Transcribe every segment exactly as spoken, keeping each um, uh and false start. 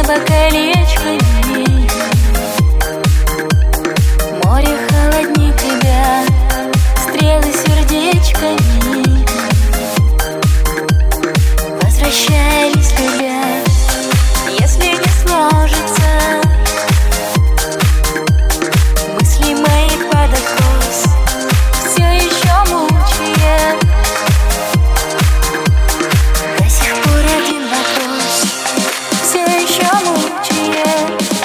небо колечками, море холоднее тебя, стрелы сердечками возвращались любя. Если не сложится мысли мои под откос, все еще мучая, до сих пор один вопрос, все еще мучая,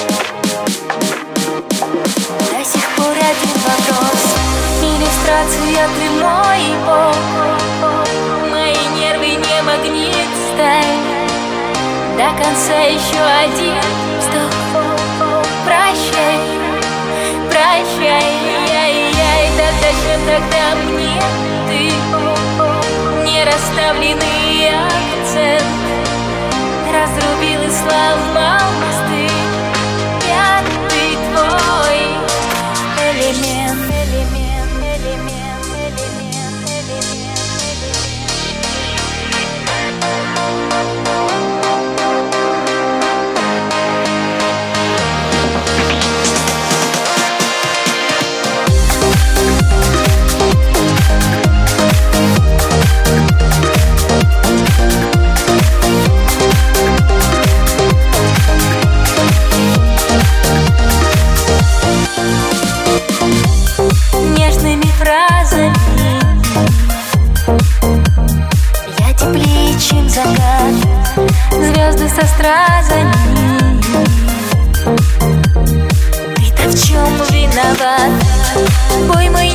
до сих пор один вопрос. Иллюстрация ты мой бог, мои нервы не магнит сталь, до конца еще один вздох. Прощай, прощай, яй-яй, да зачем тогда мне ты? Не расставленный акцент разрубил и сломал мосты. Пятый твой элемент, элемент, элемент, элемент, элемент, нежными фразами я теплее, чем закат, звезды со стразами. Ты-то в чем виноват? Бой мой